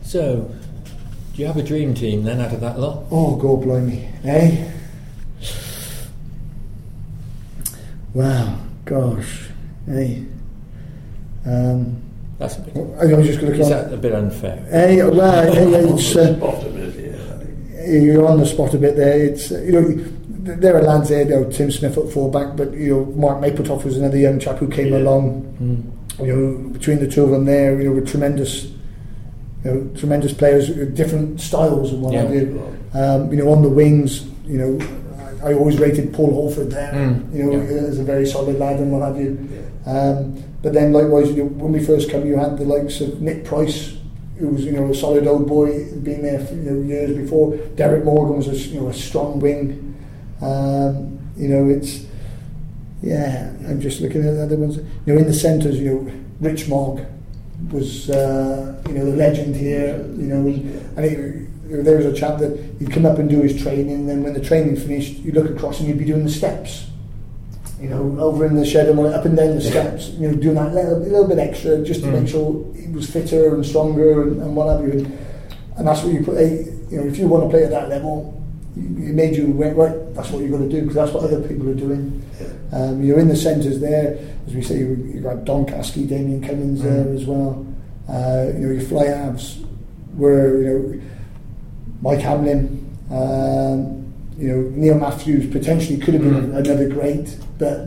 So, do you have a dream team then out of that lot? Oh, God blimey, eh? Wow, gosh, eh? That's a bit. I was just going to. Is that a bit unfair? Eh? Well, it's. You're on the spot a bit there. It's there are lads there. Tim Smith at fullback, but Mark Mapletop was another young chap who came along. Between the two of them there, were tremendous players with different styles and what have you. On the wings, I always rated Paul Holford there. As a very solid lad and what have you. But then likewise, when we first came, you had the likes of Nick Price, who was a solid old boy, been there for years before. Derek Morgan was a strong wing. I'm just looking at the other ones. In the centres, Rich Mogg was the legend here. There was a chap that he'd come up and do his training, and then when the training finished, you'd look across and you'd be doing the steps. Over in the shed and up and down the steps, doing that little bit extra just to make sure he was fitter and stronger and what have you. And that's what you put. If you want to play at that level, it made you right. That's what you've got to do because that's what other people are doing. You're in the centres there, as we say. You've got Don Caskey, Damien Cummins there as well. Your fly halves were Mike Hamlin. Neil Matthews potentially could have been another great, but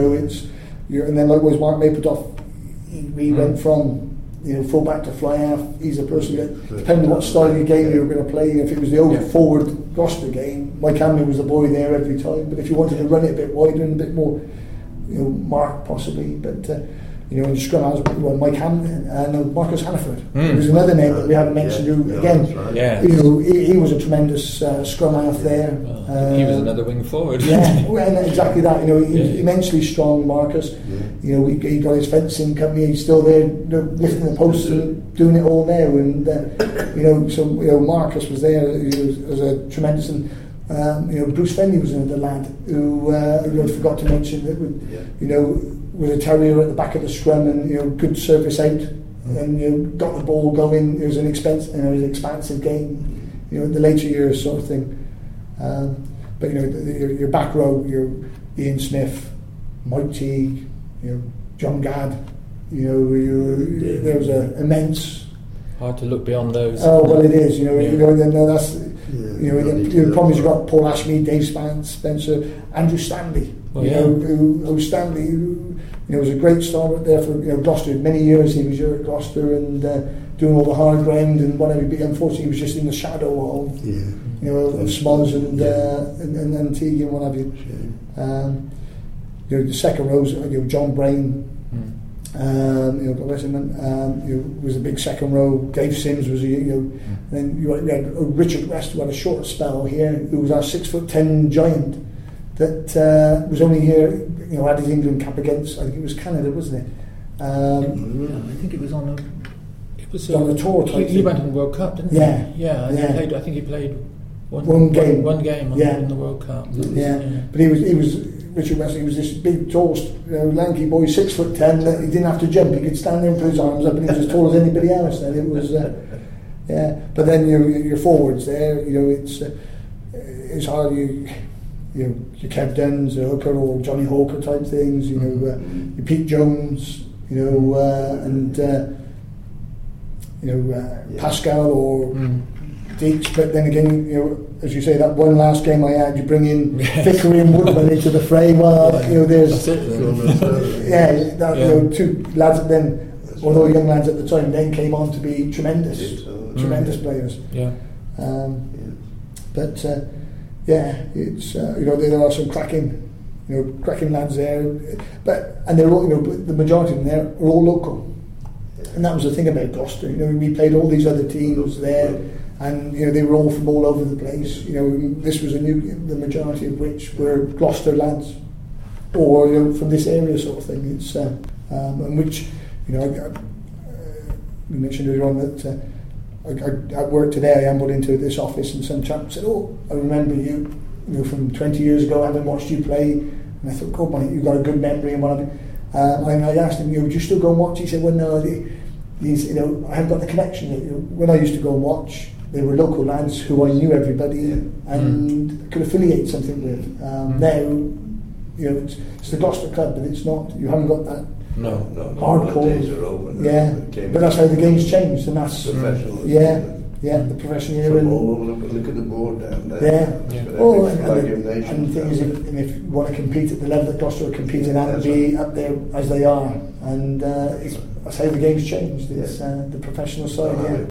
and then likewise Mark Mapletop. We went from full-back to fly-half. He's a person that, depending on what style of game you were going to play, if it was the old forward Gloucester game, Mike Hamlin was the boy there every time, but if you wanted to run it a bit wider and a bit more, Mark possibly, but in scrum halves, Mike Hamlin and Marcus Hannaford. There's another name that we haven't mentioned who, again, right. He was a tremendous scrum half there. He was another wing forward. Exactly that. Immensely strong, Marcus. He got his fencing company. He's still there, lifting the posts and doing it all now. And Marcus was there. He was a tremendous. And Bruce Fenley was another lad who I forgot to mention that with a terrier at the back of the scrum and good service out and got the ball going. It was an expansive game. The later years sort of thing. But your back row, your Ian Smith, Mike Teague, John Gadd. There was an immense. Hard to look beyond those. Oh well, it is. That's. The problem is you've got Paul Ashmead, Dave Spencer, Andrew Stanley. Who Stanley was a great star there for Gloucester. Many years he was here at Gloucester and doing all the hard ground and whatever. But unfortunately, he was just in the shadow of of Smoz and Teague and what have you. The second rows, John Brain. Was a big second row. Dave Sims was then you had Richard West, who had a short spell here, who was our 6'10" giant that was only here, had his England cap against, I think it was Canada, wasn't it? I think it was on on the tour. He went on the World Cup, didn't he? Yeah. I think he played one game in the World Cup. But he was Richard West. He was this big, tall, lanky boy, 6'10". That he didn't have to jump; he could stand there and put his arms up, and he was as tall as anybody else. Then it was, But then your forwards there, it's hard. Your Kev Duns, Hooker or Johnny Hawker type things. Your Pete Jones, Pascal or Deeks. But then again, as you say, that one last game I had, you bring in Vickery and Woodman into the fray. Well, there's two lads that then, although young lads at the time, then came on to be tremendous players. But it's there are some cracking lads there, and they're all the majority of them there are all local, and that was the thing about Gloucester. We played all these other teams there. And they were all from all over the place. This was the majority of which were Gloucester lads, or from this area sort of thing. It's and which we mentioned earlier on that at work today I ambled into this office and some chap said, "Oh, I remember you, from 20 years ago, having watched you play." And I thought, "God, mate, you've got a good memory and whatever." And I asked him, "Would you still go and watch?" He said, "Well, no." these, I haven't got the connection. When I used to go and watch, they were local lads who I knew everybody and could affiliate something with. Now, it's the Gloucester club, but it's not. You haven't got that. No, hardcore. The days are open. Yeah, but that's how the game's changed, and that's professional. The professional era. All over, look at the board down there. Yeah. And the thing is, if you want to compete at the level that Gloucester are competing at, and be up there as they are, and that's how the game's changed. It's the professional side.